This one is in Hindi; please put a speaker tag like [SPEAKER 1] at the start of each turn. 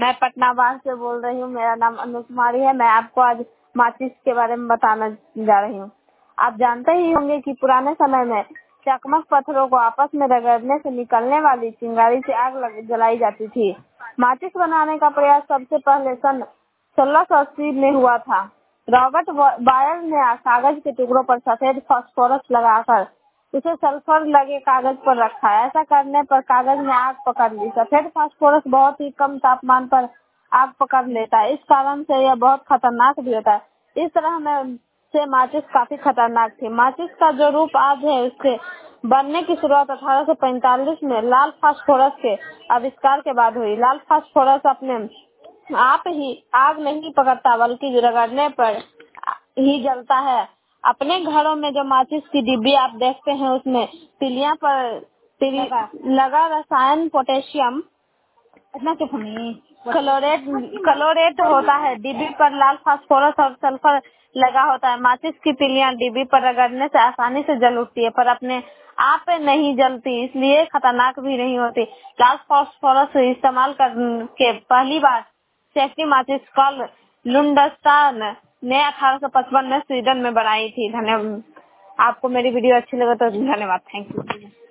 [SPEAKER 1] मैं पटनाबाद से बोल रही हूँ। मेरा नाम अनु कुमारी है। मैं आपको आज माचिस के बारे में बताना जा रही हूँ। आप जानते ही होंगे कि पुराने समय में चकमक पत्थरों को आपस में रगड़ने से निकलने वाली चिंगारी से जलाई जाती थी। माचिस बनाने का प्रयास सबसे पहले सन 1680 में हुआ था। रॉबर्ट बायर ने कागज के टुकड़ों पर सफेद फास्फोरस लगाकर उसे सल्फर लगे कागज पर रखा। ऐसा करने पर कागज ने आग पकड़ ली। सफेद फास्फोरस बहुत ही कम तापमान पर आग पकड़ लेता है। इस कारण से यह बहुत खतरनाक भी होता है। इस तरह में से माचिस काफी खतरनाक थी। माचिस का जो रूप आज है उसके बनने की शुरुआत 1845 में लाल फास्फोरस के आविष्कार के बाद हुई। लाल फास्फोरस अपने आप ही आग नहीं पकड़ता बल्कि रगड़ने पर ही जलता है। अपने घरों में जो माचिस की डिब्बी आप देखते हैं उसमें तिलियां पर लगा रसायन पोटेशियम क्लोरेट होता है। डिब्बी पर लाल फास्फोरस और सल्फर लगा होता है। माचिस की तिलियां डिब्बी पर रगड़ने से आसानी से जल उठती है पर अपने आप नहीं जलती, इसलिए खतरनाक भी नहीं होती। लाल फास्फोरस इस्तेमाल करके पहली बार सेफ्टी माचिस कार्ल लुंडस्टान ने 1855 में स्वीडन में बनाई थी। धन्यवाद। आपको मेरी वीडियो अच्छी लगे तो धन्यवाद। Thank you.